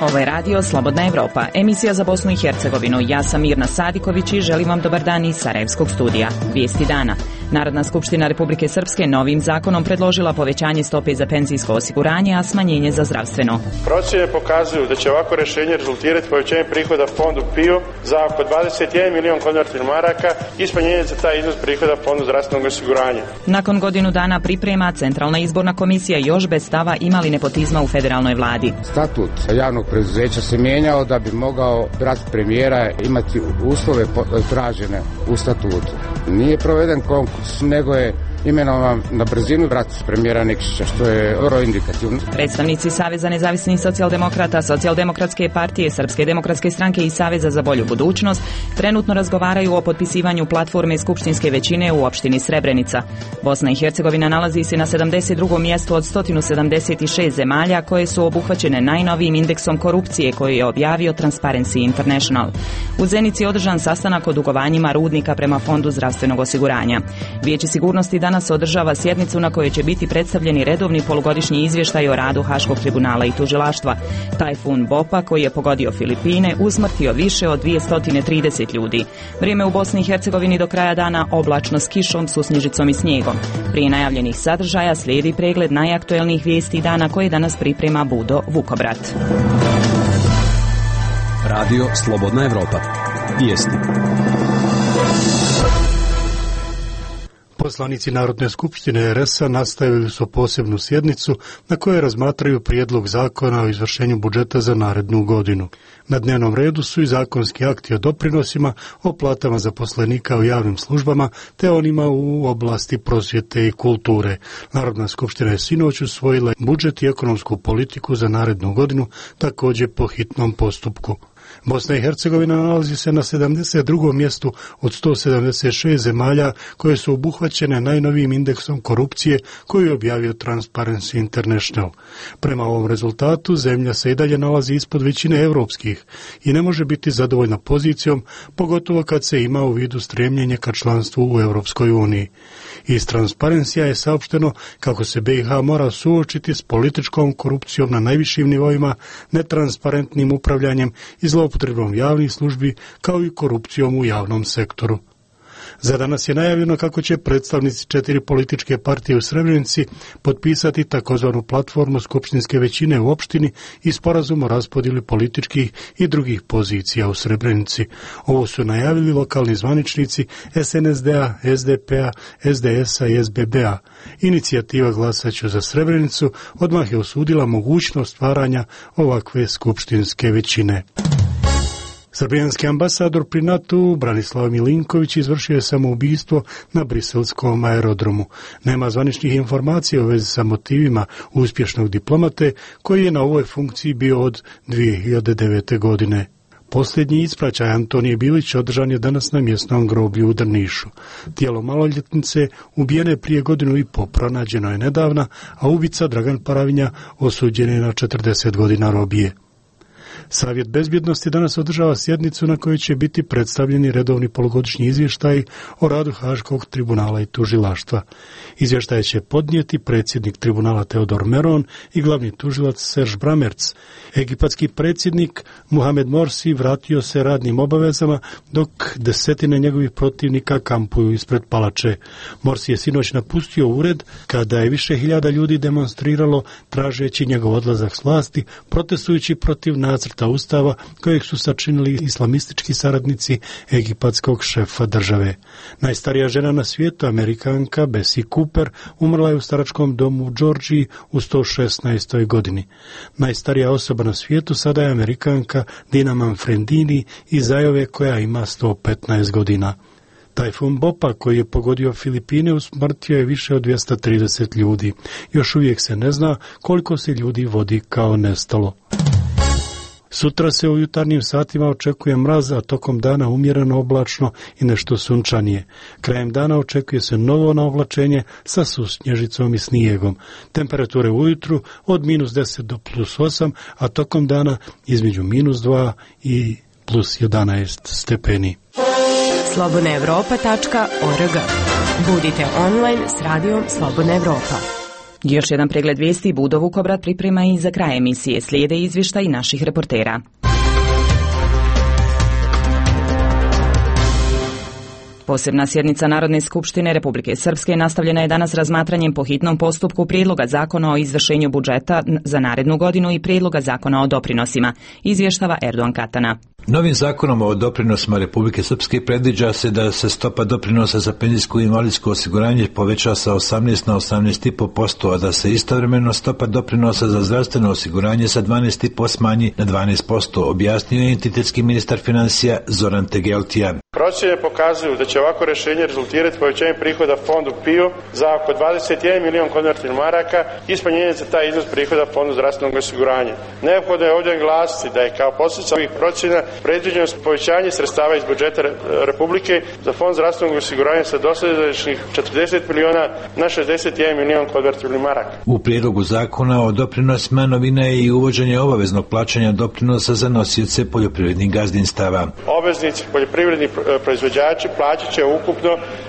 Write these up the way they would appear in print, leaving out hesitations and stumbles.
Ovo je radio Slobodna Evropa, emisija za Bosnu i Hercegovinu. Ja sam Mirna Sadiković i želim vam dobar dan iz Sarajevskog studija. Vijesti dana. Narodna skupština Republike Srpske novim zakonom predložila povećanje stope za penzijsko osiguranje, a smanjenje za zdravstveno. Procjene pokazuju da će ovako rješenje rezultirati povećanjem prihoda fondu PIO za oko 21 milion konvertibilnih maraka i smanjenje za taj iznos prihoda fondu zdravstvenog osiguranja. Nakon godinu dana priprema, Centralna izborna komisija još bez stava ima li nepotizma u federalnoj vladi. Statut javnog preduzeća se mijenjao da bi mogao brat premijera imati uslove tražene u statutu. Nije proveden konkurs, nego je imenovan na brzinu brat premijera Nikšića, što je vrlo indikativno. Predstavnici Saveza nezavisnih socijaldemokrata, Socijaldemokratske partije, Srpske demokratske stranke i Saveza za bolju budućnost trenutno razgovaraju o potpisivanju platforme skupštinske većine u opštini Srebrenica. Bosna i Hercegovina nalazi se na 72. mjestu od 176 zemalja koje su obuhvaćene najnovijim indeksom korupcije koji je objavio Transparency International. U Zenici je održan sastanak o dugovanjima rudnika prema Fondu zdravstvenog osiguranja. Vijeće sigurnosti danas održava sjednicu na kojoj će biti predstavljeni redovni polugodišnji izvještaj o radu Haškog tribunala i tužilaštva. Tajfun Bopa, koji je pogodio Filipine, usmrtio više od 230 ljudi. Vrijeme u Bosni i Hercegovini do kraja dana oblačno s kišom, susnježicom i snijegom. Prije najavljenih sadržaja slijedi pregled najaktuelnijih vijesti dana koje danas priprema Budo Vukobrat. Radio Slobodna Evropa. Vijesti. Poslanici Narodne skupštine RS-a nastavili su posebnu sjednicu na kojoj razmatraju prijedlog zakona o izvršenju budžeta za narednu godinu. Na dnevnom redu su i zakonski akti o doprinosima, o platama zaposlenika u javnim službama te onima u oblasti prosvjete i kulture. Narodna skupština je sinoć usvojila budžet i ekonomsku politiku za narednu godinu, također po hitnom postupku. Bosna i Hercegovina nalazi se na 72. mjestu od 176 zemalja koje su obuhvaćene najnovijim indeksom korupcije koji je objavio Transparency International. Prema ovom rezultatu zemlja se i dalje nalazi ispod većine europskih i ne može biti zadovoljna pozicijom, pogotovo kad se ima u vidu stremljenje ka članstvu u Europskoj uniji. Iz Transparencija je saopšteno kako se BiH mora suočiti s političkom korupcijom na najvišim nivoima, netransparentnim upravljanjem i zloupotrebom javnih službi kao i korupcijom u javnom sektoru. Za danas je najavljeno kako će predstavnici 4 političke partije u Srebrenici potpisati takozvanu platformu skupštinske većine u opštini i sporazum o raspodjeli političkih i drugih pozicija u Srebrenici. Ovo su najavili lokalni zvaničnici SNSD-a, SDP-a, SDS-a i SBB-a. Inicijativa Glasaću za Srebrenicu odmah je osudila mogućnost stvaranja ovakve skupštinske većine. Srbijanski ambasador pri NATO-u Branislav Milinković izvršio je samoubistvo na briselskom aerodromu. Nema zvaničnih informacija u vezi sa motivima uspješnog diplomate koji je na ovoj funkciji bio od 2009. godine. Posljednji ispraćaj Antonije Bilić održan je danas na mjesnom groblju u Drnišu. Tijelo maloljetnice ubijene prije godinu i po pronađeno je nedavna, a ubica Dragan Paravinja osuđen je na 40 godina robije. Savjet bezbjednosti danas održava sjednicu na kojoj će biti predstavljeni redovni polugodišnji izvještaj o radu Haškog tribunala i tužilaštva. Izvještaj će podnijeti predsjednik tribunala Teodor Meron i glavni tužilac Serž Bramerc. Egipatski predsjednik Mohamed Morsi vratio se radnim obavezama dok desetine njegovih protivnika kampuju ispred palače. Morsi je sinoć napustio ured kada je više hiljada ljudi demonstriralo tražeći njegov odlazak s vlasti, protestujući protiv nacrta ustava kojeg su sačinili islamistički saradnici egipatskog šefa države. Najstarija žena na svijetu, Amerikanka Bessie Cooper, umrla je u staračkom domu u Georgiji u 116. godini. Najstarija osoba na svijetu sada je Amerikanka Dina Manfredini iz Ajove koja ima 115 godina. Tajfun Bopa koji je pogodio Filipine usmrtio je više od 230 ljudi. Još uvijek se ne zna koliko se ljudi vodi kao nestalo. Sutra se u jutarnjim satima očekuje mraz, a tokom dana umjereno oblačno i nešto sunčanije. Krajem dana očekuje se novo naoblačenje sa susnježicom i snijegom. Temperature ujutru od -10 do +8, a tokom dana između -2 i +11 stepeni. slobodnaevropa.org. Budite online s radijom Slobodna Evropa. Još jedan pregled vijesti Budo Vukobrad priprema i za kraj emisije. Slijede izvještaj naših reportera. Posebna sjednica Narodne skupštine Republike Srpske nastavljena je danas razmatranjem po hitnom postupku prijedloga zakona o izvršenju budžeta za narednu godinu i prijedloga zakona o doprinosima, izvještava Erdogan Katana. Novim zakonom o doprinosima Republike Srpske predviđa se da se stopa doprinosa za penzijsko i invalidsko osiguranje poveća sa 18 na 18,5%, a da se istovremeno stopa doprinosa za zdravstveno osiguranje sa 12,5% smanji na 12%, objasnio je entitetski ministar financija Zoran Tegeltija. Procjene pokazuju da će ovako rješenje rezultirati povećanjem prihoda fondu PIO za oko 21 milion konvertibilnih maraka i smanjenje za taj iznos prihoda fondu zdravstvenog osiguranja. Neophodno je ovdje glasiti da je kao posljedica ovih procjena predviđeno povećanje sredstava iz budžeta Republike za fond zdravstvenog osiguranja sa dosadašnjih 40 miliona na 61 milion konvertibilnih maraka. U prijedlogu zakona o doprinosima novina je i uvođenje obaveznog plaćanja doprinosa za nosioce poljoprivrednih gazdinstava. Obveznici poljoprivredni proizvođači plaćat će ukupno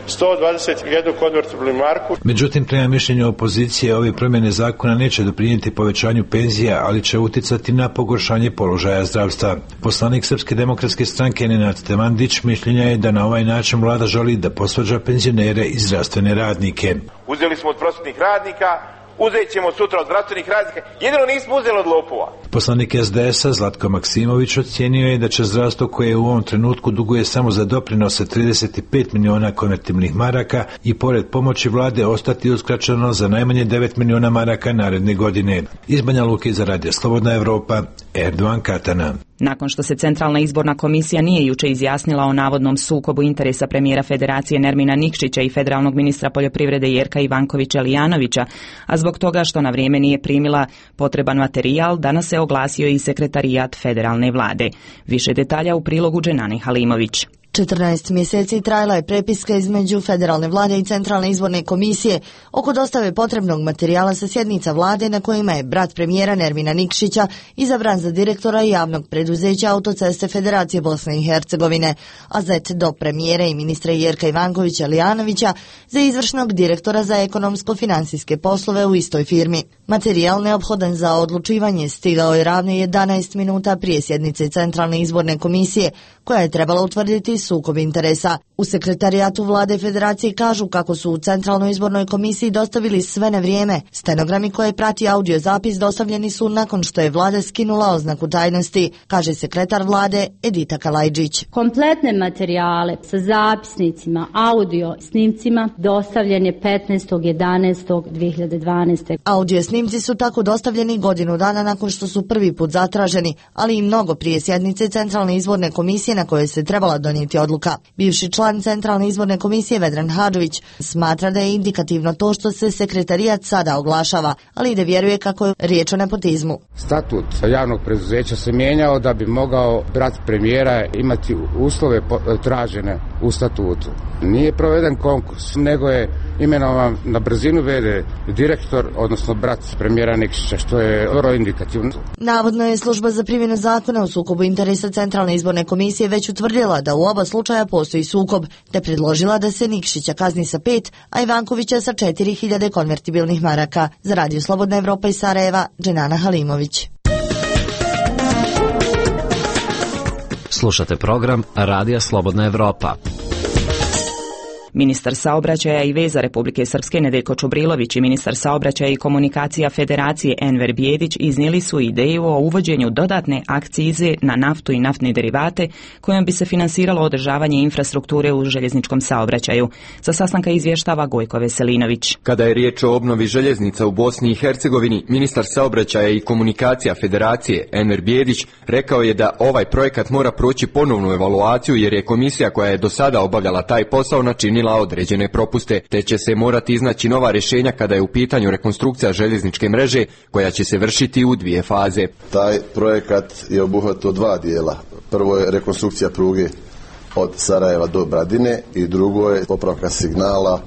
121 konvertibilnu marku. Međutim, prema mišljenju opozicije, ove promjene zakona neće doprinijeti povećanju penzija, ali će uticati na pogoršanje položaja zdravstva. Poslanik Srpske demokratske stranke Nenad Temandić mišljenja je da na ovaj način vlada želi da posvađa penzionere i zdravstvene radnike. Uzeli smo od prosvjetnih radnika, uzet ćemo sutra od zdravstvenih radnika, jedino nismo uzeli od lopova. Poslanik SDS-a Zlatko Maksimović ocijenio je da će zdravstvo koje u ovom trenutku duguje samo za doprinose 35 miliona konvertibilnih maraka i pored pomoći vlade ostati uskraćeno za najmanje 9 miliona maraka naredne godine. Iz Banja Luke za Radio Slobodna Evropa, Erdogan Katana. Nakon što se Centralna izborna komisija nije juče izjasnila o navodnom sukobu interesa premijera Federacije Nermina Nikšića i federalnog ministra poljoprivrede Jerka Ivankovića Lijanovića, a zbog toga što na vrijeme nije primila potreban materijal, danas se oglasio i sekretarijat federalne vlade. Više detalja u prilogu Dženani Halimović. 14 mjeseci trajala je prepiska između federalne vlade i Centralne izborne komisije oko dostave potrebnog materijala sa sjednica vlade na kojima je brat premijera Nermina Nikšića izabran za direktora javnog preduzeća Autoceste Federacije Bosne i Hercegovine, a zet do premijera i ministra Jerka Ivankovića Lijanovića za izvršnog direktora za ekonomsko-financijske poslove u istoj firmi. Materijal neophodan za odlučivanje stigao je ravno 11 minuta prije sjednice Centralne izborne komisije, koja je trebala utvrditi sukob interesa. U sekretarijatu vlade Federacije kažu kako su u Centralnoj izbornoj komisiji dostavili sve na vrijeme. Stenogrami koje prati audio zapis dostavljeni su nakon što je vlada skinula oznaku tajnosti, kaže sekretar vlade Edita Kalajđić. Kompletne materijale sa zapisnicima, audio snimcima dostavljen je 15.11.2012. Audio snimci su tako dostavljeni godinu dana nakon što su prvi put zatraženi, ali i mnogo prije sjednice Centralne izborne komisije na kojoj se trebala donijeti odluka. Bivši član Centralne izborne komisije Vedran Hadžović smatra da je indikativno to što se sekretarijat sada oglašava, ali i da vjeruje kako je riječ o nepotizmu. Statut javnog preduzeća se mijenjao da bi mogao brat premijera imati uslove tražene u statutu. Nije proveden konkurs, nego je imenovan na brzinu v.d. direktor, odnosno brat premijera Nikšića, što je vrlo indikativno. Navodno je služba za primjenu zakona o sukobu interesa Centralne izborne komisije već utvrdila da u oba slučaja postoji sukob, te predložila da se Nikšića kazni sa 5, a Ivankovića sa 4.000 konvertibilnih maraka. Za Radio Slobodna Evropa iz Sarajeva, Dženana Halimović. Slušate program Radija Slobodna Evropa. Ministar saobraćaja i veza Republike Srpske Nedeljko Čubrilović i ministar saobraćaja i komunikacija Federacije Enver Bijedić iznijeli su ideju o uvođenju dodatne akcize na naftu i naftne derivate kojom bi se finansiralo održavanje infrastrukture u željezničkom saobraćaju. Sa sastanka izvještava Gojko Veselinović. Kada je riječ o obnovi željeznica u Bosni i Hercegovini, ministar saobraćaja i komunikacija Federacije Enver Bijedić rekao je da ovaj projekat mora proći ponovnu evaluaciju jer je komisija koja je do sada obavljala taj posao načinila određene propuste, te će se morati iznaći nova rješenja kada je u pitanju rekonstrukcija željezničke mreže koja će se vršiti u 2 faze. Taj projekat je obuhvatio 2 dijela. Prvo je rekonstrukcija pruge od Sarajeva do Bradine i drugo je popravka signala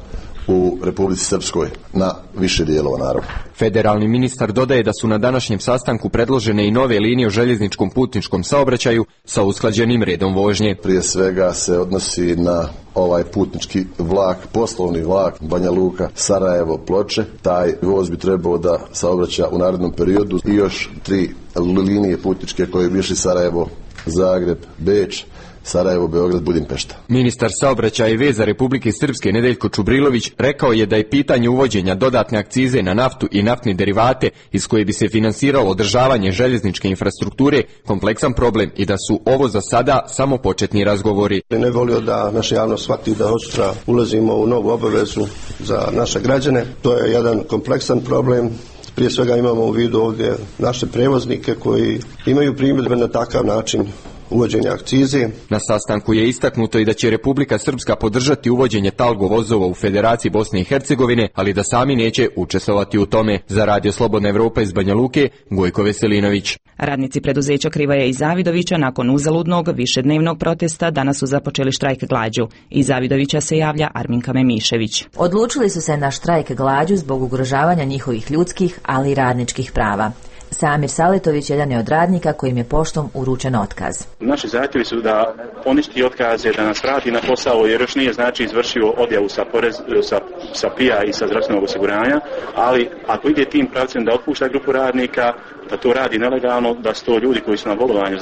u Republici Srpskoj na više dijelova naravno. Federalni ministar dodaje da su na današnjem sastanku predložene i nove linije o željezničkom putničkom saobraćaju sa usklađenim redom vožnje. Prije svega se odnosi na ovaj putnički vlak, poslovni vlak Banja Luka, Sarajevo, Ploče. Taj voz bi trebao da saobraća u narednom periodu i još 3 linije putničke koje bi išli Sarajevo, Zagreb, Beč, Sarajevo, Beograd, Budimpešta. Ministar saobraćaja i veza Republike Srpske Nedeljko Čubrilović rekao je da je pitanje uvođenja dodatne akcize na naftu i naftne derivate iz koje bi se finansiralo održavanje željezničke infrastrukture kompleksan problem i da su ovo za sada samo početni razgovori. Ne volio da naša javnost shvati da od sutra ulazimo u novu obavezu za naše građane. To je jedan kompleksan problem. Prije svega imamo u vidu ovdje naše prevoznike koji imaju primjedbe na takav način uvođenja akcize. Na sastanku je istaknuto i da će Republika Srpska podržati uvođenje talgo vozova u Federaciji Bosne i Hercegovine, ali da sami neće učestvovati u tome. Za Radio Slobodna Evropa iz Banja Luke, Gojko Veselinović. Radnici preduzeća Krivaja i Zavidovića nakon uzaludnog višednevnog protesta danas su započeli štrajk glađu. Iz Zavidovića se javlja Arminka Memišević. Odlučili su se na štrajk glađu zbog ugrožavanja njihovih ljudskih, ali i radničkih prava. Samir Saletović jedan je od radnika kojim je poštom uručen otkaz. Naši zahtjevi su da poništi otkaze, da nas vrati na posao jer još nije izvršio odjavu sa PIA i sa zdravstvenog osiguranja, ali ako ide tim pravcem da otpušta grupu radnika, da to radi nelegalno, da su to ljudi koji su na bolovanju,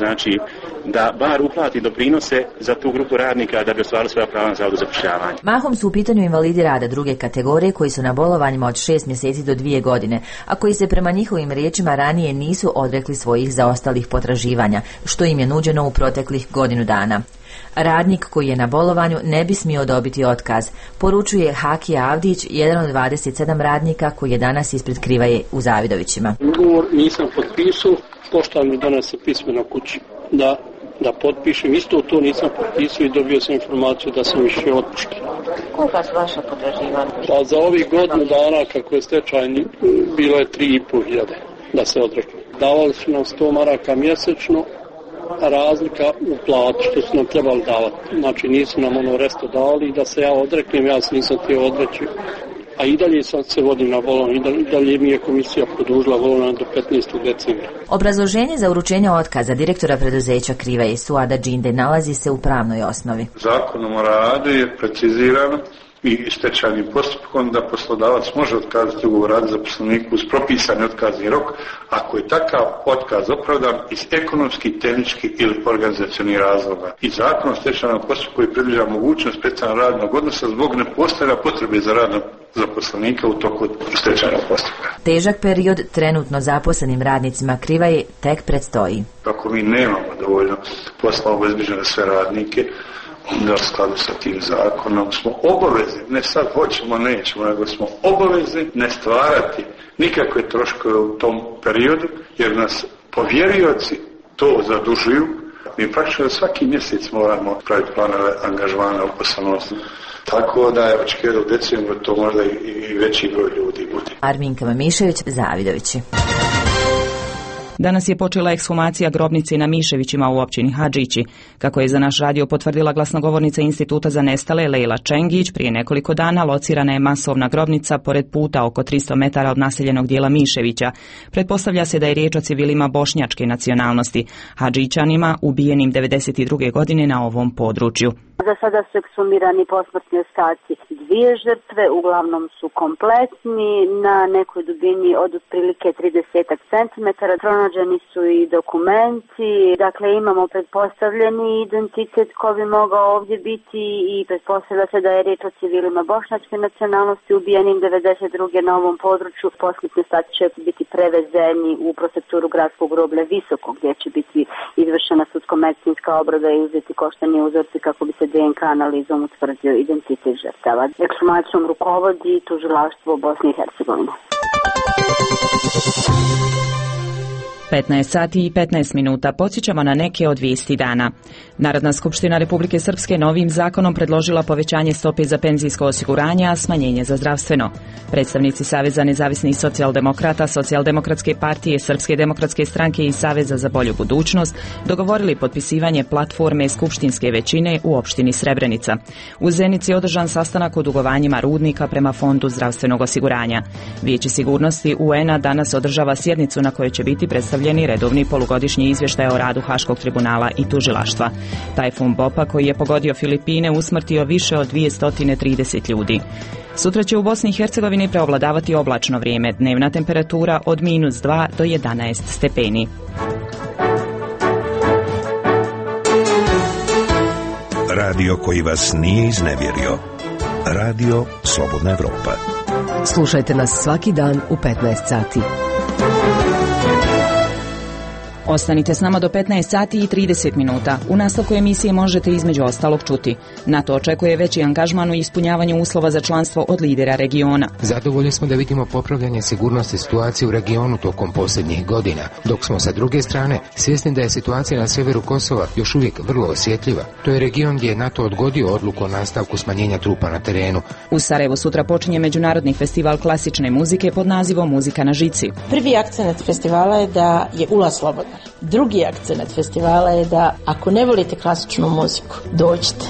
da bar uplati doprinose za tu grupu radnika da bi ostvarili svoja prava na zavodu za zapošljavanje. Mahom su u pitanju invalidi rada druge kategorije koji su na bolovanjima od 6 mjeseci do 2 godine, a koji se prema njihovim riječima ranije nisu odrekli svojih zaostalih potraživanja, što im je nuđeno u proteklih godinu dana. Radnik koji je na bolovanju ne bi smio dobiti otkaz, poručuje Hakija Avdić, jedan od 27 radnika koji je danas ispred Krivaje u Zavidovićima. Ugovor nisam potpisao, pošta mi donese pismeno kući da potpišem. Isto to nisam potpisao i dobio sam informaciju da sam više otpušten. Koliko su vaša potraživanja? Pa za ovih godinu dana kako je stečajni bilo je 3.500 da se odrekli. Davali su nam 100 maraka mjesečno, razlika u plati što su nam trebali davati. Znači nisu nam resto davali i da se ja odreknem, ja se nisam htio odreći. A i dalje sad se vodim na bolovanje, i dalje mi je komisija produžila bolovanje do 15. decembra. Obrazloženje za uručenje otkaza direktora preduzeća Krivaje Suada Džinde nalazi se u pravnoj osnovi. Zakonom o radu je precizirano i stečajnim postupkom da poslodavac može otkazati ugovor o radu zaposleniku uz propisani otkazni rok ako je takav otkaz opravdan iz ekonomskih, tehničkih ili organizacionih razloga. I Zakon o stečajnom postupku koji predviđa mogućnost prestanka radnog odnosa zbog nepostojanja potrebe za radom zaposlenika u toku stečajnog postupka. Težak period trenutno zaposlenim radnicima Krivaje tek predstoji. Ako mi nemamo dovoljno posla obezbeđeno za sve radnike, onda u skladu sa tim zakonom smo obavezni, ne sad hoćemo, nećemo, nego smo obavezni ne stvarati nikakve troškove u tom periodu, jer nas povjerioci to zadužuju. Mi praktično svaki mjesec moramo praviti planove angažmana uposlenosti. Tako da je očekivano u decembru to možda i veći broj ljudi bude. Arminka Memišević, Zavidovići. Danas je počela ekshumacija grobnice na Miševićima u općini Hadžići. Kako je za naš radio potvrdila glasnogovornica Instituta za nestale Lejla Čengić, prije nekoliko dana locirana je masovna grobnica pored puta oko 300 metara od naseljenog dijela Miševića. Pretpostavlja se da je riječ o civilima bošnjačke nacionalnosti, Hadžićanima ubijenim 92. godine na ovom području. Za sada su ekshumirani posmrtni ostaci 2 žrtve, uglavnom su kompletni, na nekoj dubini od otprilike 30 cm. Pronađeni su i dokumenti, dakle imamo pretpostavljeni identitet ko bi mogao ovdje biti i pretpostavlja se da je riječ o civilima bošnjačke nacionalnosti ubijenim 92. na ovom području. Posmrtni ostaci će biti prevezeni u prosekturu gradskog groblja Visoko, gdje će biti izvršena sudsko-medicinska obrada i uzeti koštani uzorci kako bi se DNK analizom utvrdio identitet žrtava. Ekshumacijom rukovodi tužilaštvo Bosne i Hercegovine. 15 sati i 15 minuta podsjećamo na neke od vijesti dana. Narodna skupština Republike Srpske novim zakonom predložila povećanje stope za penzijsko osiguranje, a smanjenje za zdravstveno. Predstavnici Saveza nezavisnih socijaldemokrata, Socijaldemokratske partije, Srpske demokratske stranke i Saveza za bolju budućnost dogovorili potpisivanje platforme skupštinske većine u opštini Srebrenica. U Zenici je održan sastanak o dugovanjima rudnika prema Fondu zdravstvenog osiguranja. Vijeće sigurnosti UN-a danas održava sjednicu na kojoj će biti predstavljeni redovni polugodišnji izvještaj o radu Haškog tribunala i tužilaštva. Tajfun Bopa, koji je pogodio Filipine, usmrtio više od 230 ljudi. Sutra će u Bosni i Hercegovini preovladavati oblačno vrijeme, dnevna temperatura od -2 do 11 stepeni. Radio koji vas nije iznevjerio. Radio Slobodna Evropa. Slušajte nas svaki dan u 15 sati. Ostanite s nama do 15 sati i 30 minuta. U nastavku emisije možete između ostalog čuti. NATO očekuje veći angažman u ispunjavanju uslova za članstvo od lidera regiona. Zadovoljni smo da vidimo popravljanje sigurnosti situacije u regionu tokom posljednjih godina, dok smo sa druge strane svjesni da je situacija na sjeveru Kosova još uvijek vrlo osjetljiva. To je region gdje je NATO odgodio odluku o nastavku smanjenja trupa na terenu. U Sarajevu sutra počinje međunarodni festival klasične muzike pod nazivom Muzika na žici. Prvi akcent festivala je da je ulaz slobodan. Drugi akcent festivala je da ako ne volite klasičnu muziku, dođite.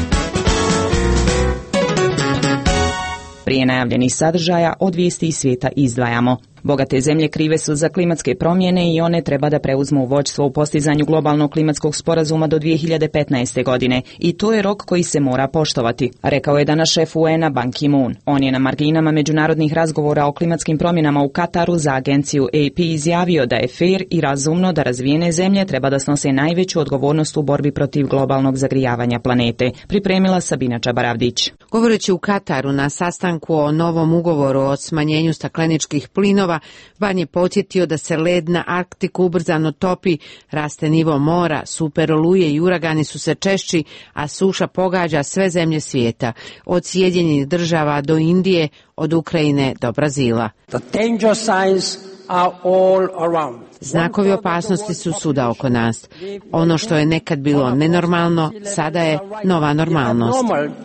Prije najavljenih sadržaja od vijesti iz svijeta izdvajamo. Bogate zemlje krive su za klimatske promjene i one treba da preuzmu vođstvo u postizanju globalnog klimatskog sporazuma do 2015. godine i to je rok koji se mora poštovati, rekao je danas šef UN-a Ban Ki-moon. On je na marginama međunarodnih razgovora o klimatskim promjenama u Kataru za agenciju AP izjavio da je fer i razumno da razvijene zemlje treba da snose najveću odgovornost u borbi protiv globalnog zagrijavanja planete. Pripremila Sabina Čabaravdić. Govoreći u Kataru na sastanku o novom ugovoru o smanjenju stakleničkih plinova, Ban je podsjetio da se led na Arktiku ubrzano topi, raste nivo mora, superoluje i uragani su se češći, a suša pogađa sve zemlje svijeta, od Sjedinjenih Država do Indije, od Ukrajine do Brazila. Znakovi opasnosti su svuda oko nas. Ono što je nekad bilo nenormalno, sada je nova normalnost.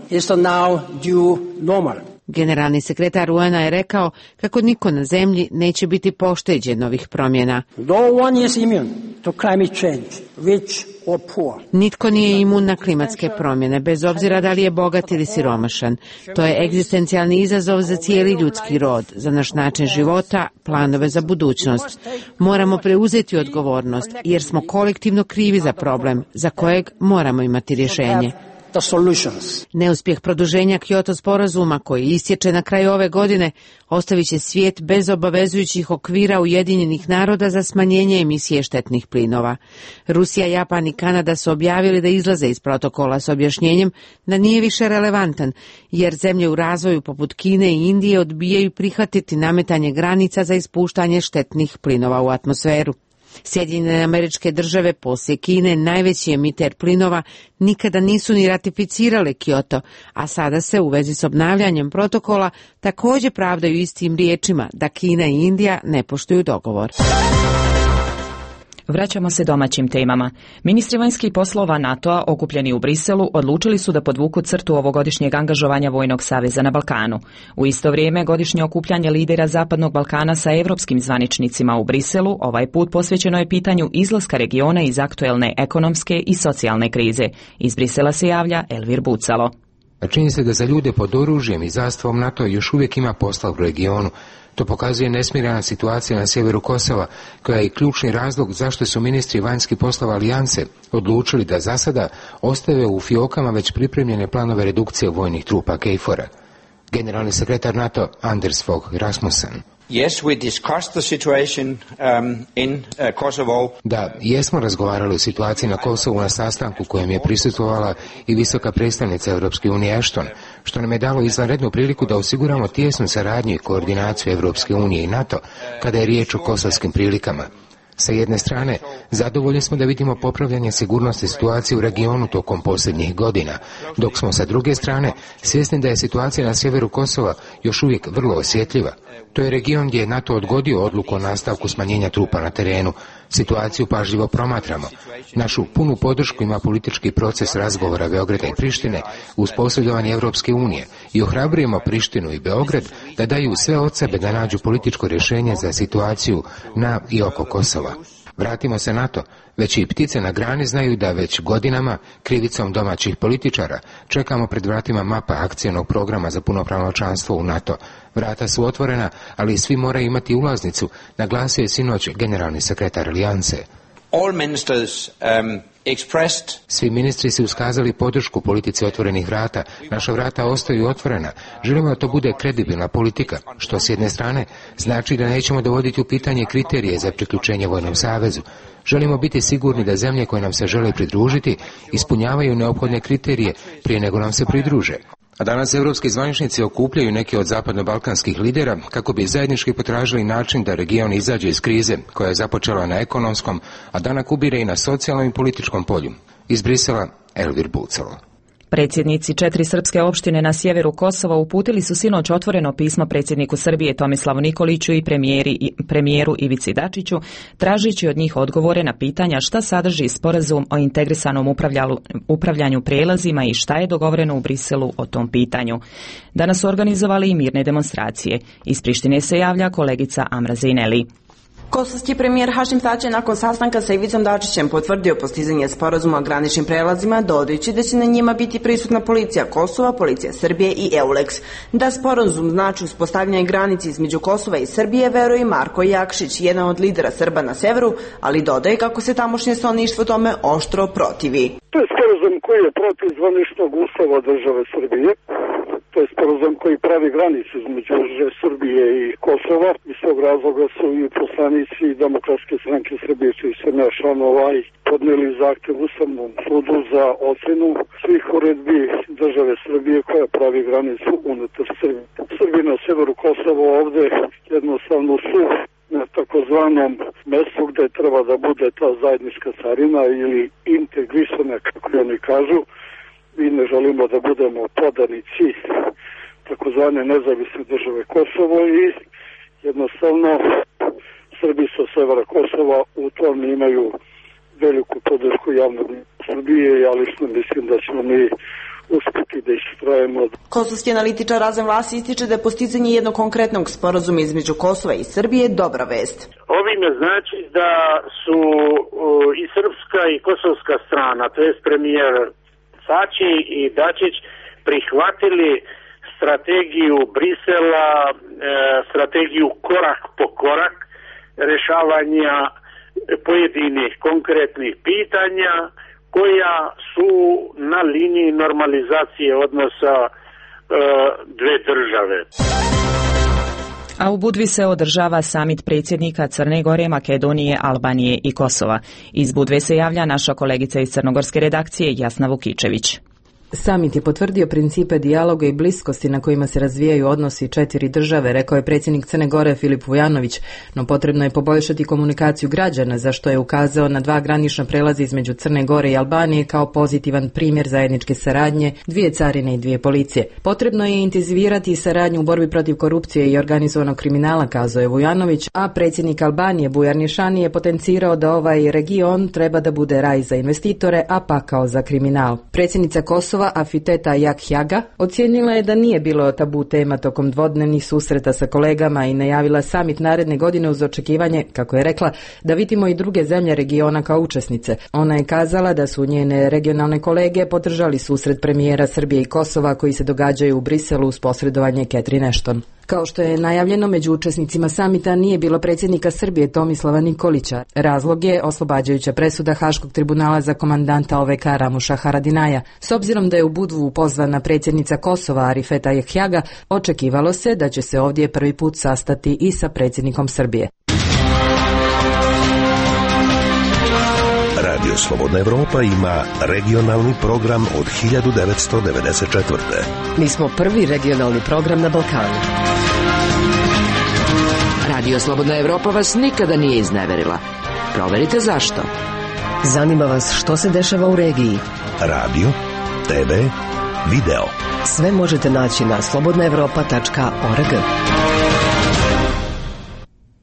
Generalni sekretar UN-a je rekao kako niko na zemlji neće biti pošteđen ovih promjena. Nitko nije imun na klimatske promjene, bez obzira da li je bogat ili siromašan. To je egzistencijalni izazov za cijeli ljudski rod, za naš način života, planove za budućnost. Moramo preuzeti odgovornost, jer smo kolektivno krivi za problem, za kojeg moramo imati rješenje. Neuspjeh produženja Kyoto sporazuma, koji istječe na kraju ove godine, ostavit će svijet bez obavezujućih okvira Ujedinjenih naroda za smanjenje emisije štetnih plinova. Rusija, Japan i Kanada su objavili da izlaze iz protokola s objašnjenjem da nije više relevantan, jer zemlje u razvoju poput Kine i Indije odbijaju prihvatiti nametanje granica za ispuštanje štetnih plinova u atmosferu. Sjedinjene Američke Države, poslije Kine, najveći emiter plinova, nikada nisu ni ratificirale Kyoto, a sada se u vezi s obnavljanjem protokola također pravdaju istim riječima da Kina i Indija ne poštuju dogovor. Vraćamo se domaćim temama. Ministri vanjskih poslova NATO-a okupljeni u Briselu odlučili su da podvuku crtu ovogodišnjeg angažovanja Vojnog saveza na Balkanu. U isto vrijeme godišnje okupljanje lidera Zapadnog Balkana sa evropskim zvaničnicima u Briselu ovaj put posvećeno je pitanju izlaska regiona iz aktuelne ekonomske i socijalne krize. Iz Brisela se javlja Elvir Bucalo. Čini se da za ljude pod oružjem i zastavom NATO još uvijek ima posla u regionu. To pokazuje nesmirena situacija na sjeveru Kosova, koja je i ključni razlog zašto su ministri vanjskih poslova Alijance odlučili da za sada ostave u fiokama već pripremljene planove redukcije vojnih trupa KFOR-a. Generalni sekretar NATO Anders Fogh Rasmussen. Yes, we discussed the situation in Kosovo. Da, jesmo razgovarali o situaciji na Kosovu na sastanku kojem je prisustvovala i visoka predstavnica Europske unije Ashton, što nam je dalo izvanrednu priliku da osiguramo tijesnu saradnju i koordinaciju Europske unije i NATO kada je riječ o kosovskim prilikama. Sa jedne strane, zadovoljni smo da vidimo popravljanje sigurnosti situacije u regionu tokom posljednjih godina, dok smo sa druge strane svjesni da je situacija na sjeveru Kosova još uvijek vrlo osjetljiva. To je region gdje je NATO odgodio odluku o nastavku smanjenja trupa na terenu. Situaciju pažljivo promatramo. Našu punu podršku ima politički proces razgovora Beograda i Prištine uz posredovanje Evropske unije i ohrabrujemo Prištinu i Beograd da daju sve od sebe da nađu političko rješenje za situaciju na i oko Kosova. Vratimo se na to. Već i ptice na grani znaju da već godinama, krivicom domaćih političara, čekamo pred vratima mapa akcijnog programa za punopravno članstvo u NATO. Vrata su otvorena, ali svi moraju imati ulaznicu, naglasio je sinoć generalni sekretar Alijanse. Svi ministri su uskazali podršku politici otvorenih vrata. Naša vrata ostaju otvorena. Želimo da to bude kredibilna politika, što s jedne strane znači da nećemo dovoditi u pitanje kriterije za priključenje Vojnom savezu. Želimo biti sigurni da zemlje koje nam se žele pridružiti ispunjavaju neophodne kriterije prije nego nam se pridruže. A danas evropski zvaničnici okupljaju neke od zapadno-balkanskih lidera kako bi zajednički potražili način da region izađe iz krize koja je započela na ekonomskom, a danak ubire i na socijalnom i političkom polju. Iz Brisela, Elvir Bulcalo. Predsjednici 4 srpske opštine na sjeveru Kosova uputili su sinoć otvoreno pismo predsjedniku Srbije Tomislavu Nikoliću i premijeru Ivici Dačiću, tražeći od njih odgovore na pitanja šta sadrži sporazum o integrisanom upravljanju prijelazima i šta je dogovoreno u Briselu o tom pitanju. Danas su organizovali i mirne demonstracije. Iz Prištine se javlja kolegica Amra Zineli. Kosovski premijer Hašim Tači nakon sastanka sa Ivicom Dačićem potvrdio postizanje sporazuma o graničnim prelazima, dodajući da će na njima biti prisutna policija Kosova, policija Srbije i EULEX. Da sporazum znači uspostavljanje granice između Kosova i Srbije, veruje i Marko Jakšić, jedan od lidera Srba na severu, ali dodaje kako se tamošnje stanovništvo tome oštro protivi. To je sporazum koji je protiv zvaničnog ustava države Srbije. To je sporazum koji pravi granicu između Srbije i Kosova. Iz tog razloga su i poslanici Demokratske stranke Srbije, čiji sam ja članova, podnijeli zahtjev Ustavnom sudu za ocjenu svih uredbi države Srbije koja pravi granicu unutar Srbije. Srbi na severu Kosova ovde jednostavno su na takozvanom mjestu gdje treba da bude ta zajednička carina ili integrisana, kako oni kažu. Mi ne želimo da budemo podanici takozvane nezavisne države Kosovo i jednostavno Srbi sa severa Kosova u tom imaju veliku podršku javnog Srbije, ali što mislim da ćemo mi uspjeti da istrajemo. Kosovski analitičar Razem Vlasi ističe da je postizanje jednog konkretnog sporazuma između Kosova i Srbije dobra vest. Ovime znači da su i srpska i kosovska strana, to jest premijer Tači i Dačić, prihvatili strategiju Brisela, strategiju korak po korak rješavanja pojedinih konkretnih pitanja koja su na liniji normalizacije odnosa dve države. A u Budvi se održava samit predsjednika Crne Gore, Makedonije, Albanije i Kosova. Iz Budve se javlja naša kolegica iz crnogorske redakcije Jasna Vukičević. Samit je potvrdio principe dijaloga i bliskosti na kojima se razvijaju odnosi 4 države, rekao je predsjednik Crne Gore Filip Vujanović, no potrebno je poboljšati komunikaciju građana, za što je ukazao na 2 granična prelaza između Crne Gore i Albanije kao pozitivan primjer zajedničke saradnje 2 carine i 2 policije. Potrebno je intenzivirati saradnju u borbi protiv korupcije i organizovanog kriminala, kazao je Vujanović, a predsjednik Albanije Bujar Nišani je potencirao da ovaj region treba da bude raj za investitore, a pakao za kriminal. Predsjednica Kosova Afiteta Jakhjaga ocijenila je da nije bilo tabu tema tokom dvodnevnih susreta sa kolegama i najavila samit naredne godine uz očekivanje, kako je rekla, da vidimo i druge zemlje regiona kao učesnice. Ona je kazala da su njene regionalne kolege podržali susret premijera Srbije i Kosova koji se događaju u Briselu uz posredovanje Catherine Ashton. Kao što je najavljeno, među učesnicima samita nije bilo predsjednika Srbije Tomislava Nikolića. Razlog je oslobađajuća presuda Haškog tribunala za komandanta OVK Ramuša Haradinaja. S obzirom da je u Budvu pozvana predsjednica Kosova Arifeta Jakhjaga, očekivalo se da će se ovdje prvi put sastati i sa predsjednikom Srbije. Radio Slobodna Evropa ima regionalni program od 1994. Mi smo prvi regionalni program na Balkanu. Radio Slobodna Evropa vas nikada nije izneverila. Proverite zašto. Zanima vas što se dešava u regiji. Radio, TV, video. Sve možete naći na slobodnaevropa.org.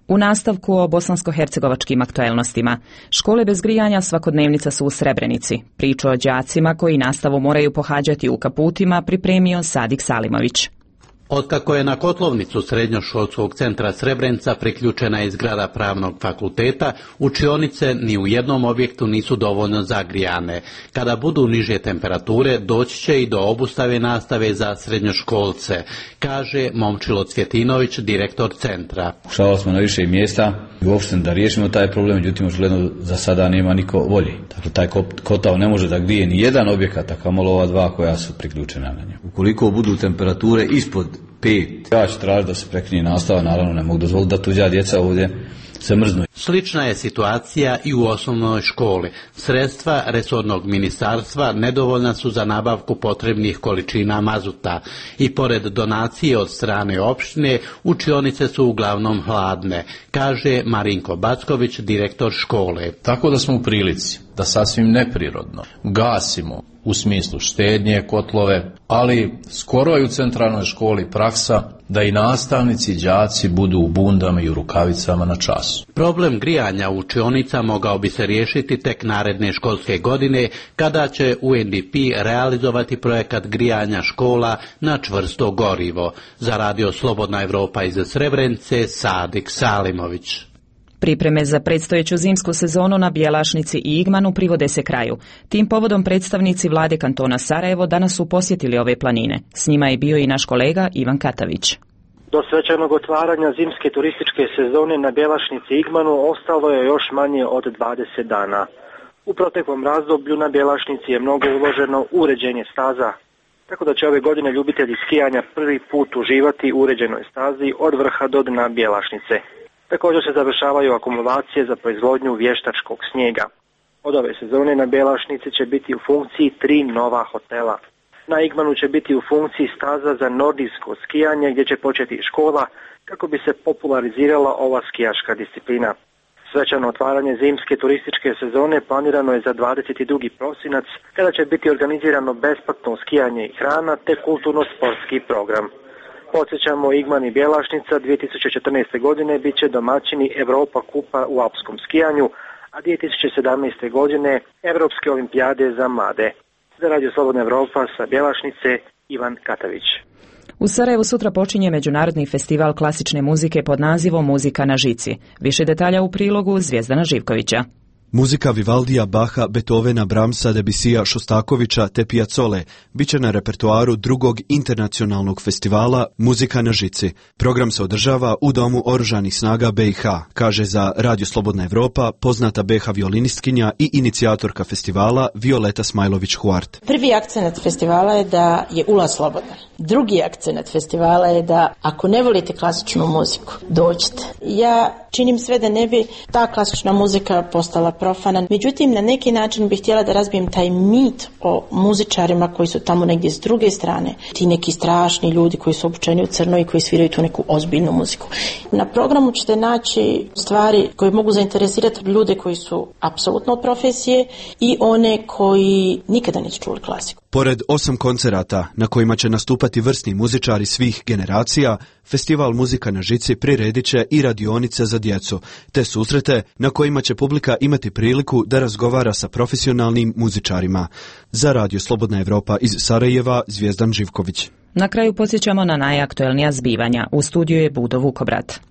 U nastavku o bosansko-hercegovačkim aktuelnostima. Škole bez grijanja svakodnevnica su u Srebrenici. Priču o đacima koji nastavu moraju pohađati u kaputima pripremio Sadik Salimović. Otkako je na kotlovnicu Srednjoškolskog centra Srebrenica priključena je zgrada Pravnog fakulteta, učionice ni u jednom objektu nisu dovoljno zagrijane. Kada budu niže temperature, doći će i do obustave nastave za srednjoškolce, kaže Momčilo Cvjetinović, direktor centra. Pokušavali smo na više mjesta uopšte da riješimo taj problem, međutim očigledno za sada nema niko volje. Dakle, taj kotao ne može da grije ni jedan objekat, a kamoli ova dva koja su priključena na nju. Ukoliko budu temperature ispod 5, ja ću tražiti da se prekine nastava, naravno ne mogu dozvoliti da tuđa djeca ovdje se mrznu. Slična je situacija i u osnovnoj školi. Sredstva resornog ministarstva nedovoljna su za nabavku potrebnih količina mazuta i pored donacije od strane opštine, učionice su uglavnom hladne, kaže Marinko Backović, direktor škole. Tako da smo u prilici da sasvim neprirodno gasimo u smislu štednje kotlove, ali skoro je u centralnoj školi praksa da i nastavnici i đaci budu u bundama i u rukavicama na času. Problem grijanja u učionica mogao bi se riješiti tek naredne školske godine, kada će UNDP realizovati projekat grijanja škola na čvrsto gorivo. Za radio Slobodna Evropa iz Srebrenice, Sadik Salimović. Pripreme za predstojeću zimsku sezonu na Bjelašnici i Igmanu privode se kraju. Tim povodom predstavnici vlade kantona Sarajevo danas su posjetili ove planine. S njima je bio i naš kolega Ivan Katavić. Do svečanog otvaranja zimske turističke sezone na Bjelašnici i Igmanu ostalo je još manje od 20 dana. U proteklom razdoblju na Bjelašnici je mnogo uloženo u uređenje staza, tako da će ove godine ljubitelji skijanja prvi put uživati u uređenoj stazi od vrha do dna Bjelašnice. Također se završavaju akumulacije za proizvodnju vještačkog snijega. Od ove sezone na Bjelašnici će biti u funkciji 3 nova hotela. Na Igmanu će biti u funkciji staza za nordijsko skijanje gdje će početi škola kako bi se popularizirala ova skijaška disciplina. Svečano otvaranje zimske turističke sezone planirano je za 22. prosinac kada će biti organizirano besplatno skijanje i hrana te kulturno-sportski program. Podsjećamo, Igman i Bjelašnica 2014. godine bit će domaćini Europa kupa u alpskom skijanju, a 2017. godine Evropske olimpijade za mlade. Za radio Slobodna Evropa sa Bjelašnice, Ivan Katavić. U Sarajevu sutra počinje međunarodni festival klasične muzike pod nazivom Muzika na žici. Više detalja u prilogu Zvijezdana Živkovića. Muzika Vivaldija, Baha, Beethovena, Brahmsa, Debussyja, Šostakovića te Piazzole biće na repertoaru drugog internacionalnog festivala Muzika na žici. Program se održava u Domu Oružanih snaga BiH, kaže za Radio Slobodna Evropa poznata BiH violinistkinja i inicijatorka festivala Violeta Smajlović-Huart. Prvi akcenat festivala je da je ulaz slobodan. Drugi akcenat festivala je da ako ne volite klasičnu muziku, dođite. Ja činim sve da ne bi ta klasična muzika postala profana. Međutim, na neki način bih htjela da razbijem taj mit o muzičarima koji su tamo negdje s druge strane. Ti neki strašni ljudi koji su obučeni u crno i koji sviraju tu neku ozbiljnu muziku. Na programu ćete naći stvari koje mogu zainteresirati ljude koji su apsolutno od profesije i one koji nikada neće čuli klasiku. Pored 8 koncerata na kojima će nastupati vrsni muzičari svih generacija, festival Muzika na žici priredit će i radionice za djecu, te susrete na kojima će publika imati priliku da razgovara sa profesionalnim muzičarima. Za Radio Slobodna Evropa iz Sarajeva, Zvijezdan Živković. Na kraju podsjećamo na najaktuelnija zbivanja. U studiju je Budo Vukobrat.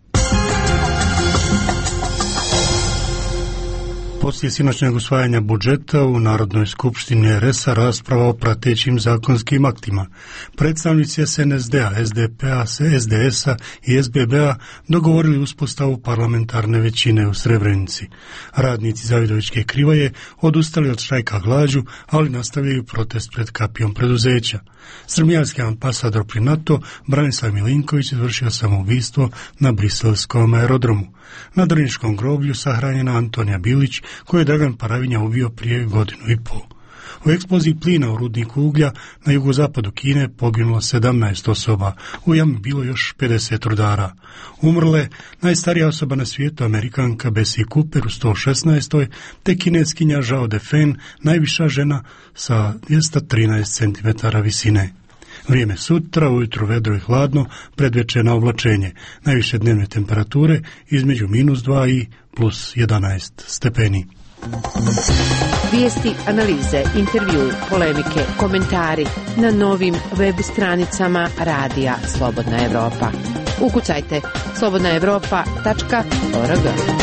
Poslije sinoćnog usvajanja budžeta u Narodnoj skupštini RS-a rasprava o pratećim zakonskim aktima. Predstavnici SNSD-a, SDP-a, SDS-a i SBB-a dogovorili uspostavu parlamentarne većine u Srebrenici. Radnici Zavidovićke Krivaje odustali od štrajka glađu, ali nastavljaju protest pred kapijom preduzeća. Srbijanski ambasador pri NATO Branislav Milinković izvršio samoubistvo na briselskom aerodromu. Na Drniškom groblju sahranjena Antonija Bilić, koju je Dragan Paravinja ubio prije 1.5 godina. U eksploziji plina u rudniku uglja na jugozapadu Kine poginulo 17 osoba, u jami bilo još 50 rudara. Umrle najstarija osoba na svijetu, Amerikanka Bessie Cooper u 116. te kineskinja Zhao Defeng, najviša žena sa 213 cm visine. Vrijeme sutra, ujutro vedro i hladno, predveče na oblačenje. Najviše dnevne temperature između -2 i +11 stepeni. Vijesti, analize, intervju, polemike, komentari na novim web stranicama Radija Slobodna Evropa. Ukucajte slobodnaevropa.org.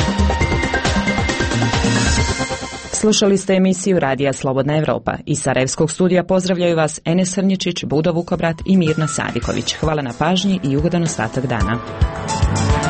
Slušali ste emisiju Radija Slobodna Evropa. Iz Sarajevskog studija pozdravljaju vas Enes Hrnječić, Budo Vukobrat i Mirna Sadiković. Hvala na pažnji i ugodan ostatak dana.